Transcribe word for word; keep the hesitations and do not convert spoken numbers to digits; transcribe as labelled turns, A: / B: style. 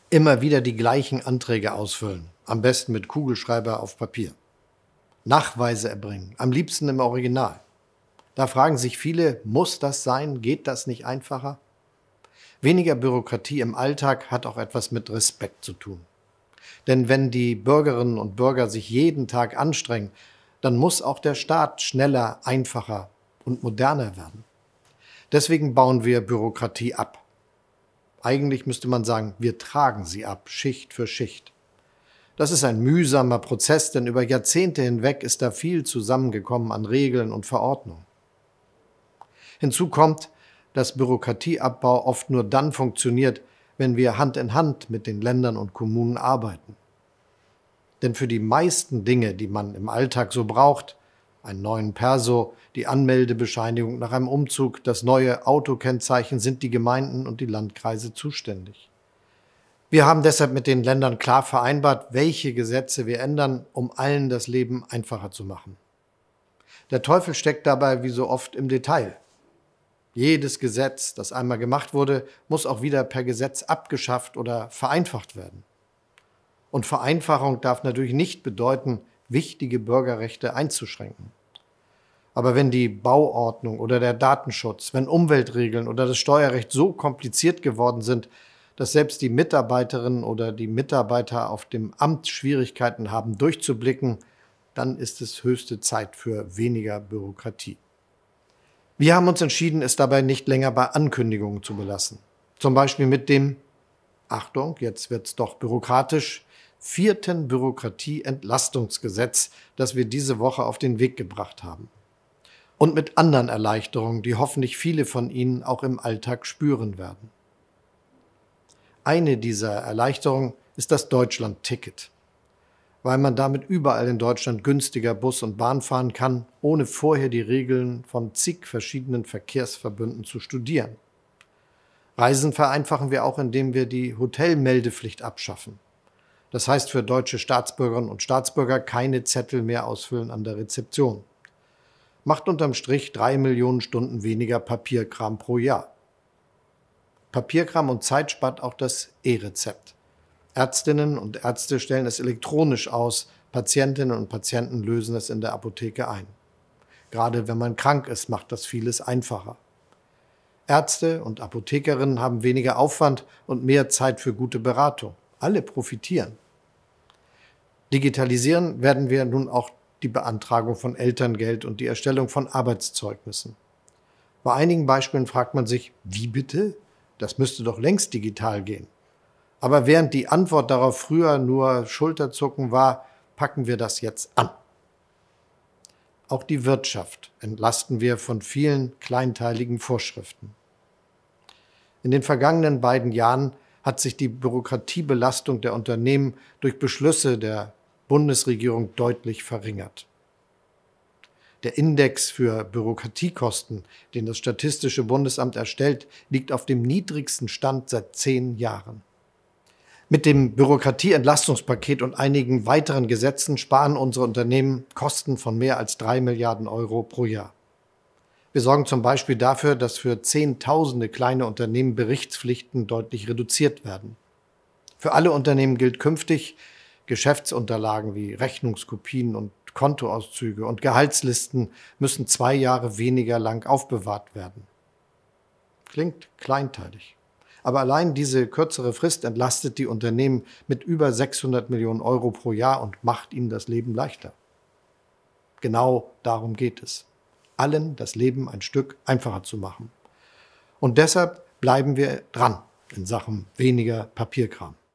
A: Immer wieder die gleichen Anträge ausfüllen, am besten mit Kugelschreiber auf Papier. Nachweise erbringen, am liebsten im Original. Da fragen sich viele, muss das sein? Geht das nicht einfacher? Weniger Bürokratie im Alltag hat auch etwas mit Respekt zu tun. Denn wenn die Bürgerinnen und Bürger sich jeden Tag anstrengen, dann muss auch der Staat schneller, einfacher und moderner werden. Deswegen bauen wir Bürokratie ab. Eigentlich müsste man sagen, wir tragen sie ab, Schicht für Schicht. Das ist ein mühsamer Prozess, denn über Jahrzehnte hinweg ist da viel zusammengekommen an Regeln und Verordnungen. Hinzu kommt, dass Bürokratieabbau oft nur dann funktioniert, wenn wir Hand in Hand mit den Ländern und Kommunen arbeiten. Denn für die meisten Dinge, die man im Alltag so braucht, einen neuen Perso, die Anmeldebescheinigung nach einem Umzug, das neue Autokennzeichen, sind die Gemeinden und die Landkreise zuständig. Wir haben deshalb mit den Ländern klar vereinbart, welche Gesetze wir ändern, um allen das Leben einfacher zu machen. Der Teufel steckt dabei wie so oft im Detail. Jedes Gesetz, das einmal gemacht wurde, muss auch wieder per Gesetz abgeschafft oder vereinfacht werden. Und Vereinfachung darf natürlich nicht bedeuten, wichtige Bürgerrechte einzuschränken. Aber wenn die Bauordnung oder der Datenschutz, wenn Umweltregeln oder das Steuerrecht so kompliziert geworden sind, dass selbst die Mitarbeiterinnen oder die Mitarbeiter auf dem Amt Schwierigkeiten haben, durchzublicken, dann ist es höchste Zeit für weniger Bürokratie. Wir haben uns entschieden, es dabei nicht länger bei Ankündigungen zu belassen. Zum Beispiel mit dem, Achtung, jetzt wird's doch bürokratisch, vierten Bürokratieentlastungsgesetz, das wir diese Woche auf den Weg gebracht haben. Und mit anderen Erleichterungen, die hoffentlich viele von Ihnen auch im Alltag spüren werden. Eine dieser Erleichterungen ist das Deutschland-Ticket, weil man damit überall in Deutschland günstiger Bus und Bahn fahren kann, ohne vorher die Regeln von zig verschiedenen Verkehrsverbünden zu studieren. Reisen vereinfachen wir auch, indem wir die Hotelmeldepflicht abschaffen. Das heißt für deutsche Staatsbürgerinnen und Staatsbürger keine Zettel mehr ausfüllen an der Rezeption. Macht unterm Strich drei Millionen Stunden weniger Papierkram pro Jahr. Papierkram und Zeit spart auch das E-Rezept. Ärztinnen und Ärzte stellen es elektronisch aus, Patientinnen und Patienten lösen es in der Apotheke ein. Gerade wenn man krank ist, macht das vieles einfacher. Ärzte und Apothekerinnen haben weniger Aufwand und mehr Zeit für gute Beratung. Alle profitieren. Digitalisieren werden wir nun auch die Beantragung von Elterngeld und die Erstellung von Arbeitszeugnissen. Bei einigen Beispielen fragt man sich, wie bitte? Das müsste doch längst digital gehen. Aber während die Antwort darauf früher nur Schulterzucken war, packen wir das jetzt an. Auch die Wirtschaft entlasten wir von vielen kleinteiligen Vorschriften. In den vergangenen beiden Jahren hat sich die Bürokratiebelastung der Unternehmen durch Beschlüsse der Bundesregierung deutlich verringert. Der Index für Bürokratiekosten, den das Statistische Bundesamt erstellt, liegt auf dem niedrigsten Stand seit zehn Jahren. Mit dem Bürokratieentlastungspaket und einigen weiteren Gesetzen sparen unsere Unternehmen Kosten von mehr als drei Milliarden Euro pro Jahr. Wir sorgen zum Beispiel dafür, dass für Zehntausende kleine Unternehmen Berichtspflichten deutlich reduziert werden. Für alle Unternehmen gilt künftig, Geschäftsunterlagen wie Rechnungskopien und Kontoauszüge und Gehaltslisten müssen zwei Jahre weniger lang aufbewahrt werden. Klingt kleinteilig. Aber allein diese kürzere Frist entlastet die Unternehmen mit über sechshundert Millionen Euro pro Jahr und macht ihnen das Leben leichter. Genau darum geht es. Allen das Leben ein Stück einfacher zu machen. Und deshalb bleiben wir dran in Sachen weniger Papierkram.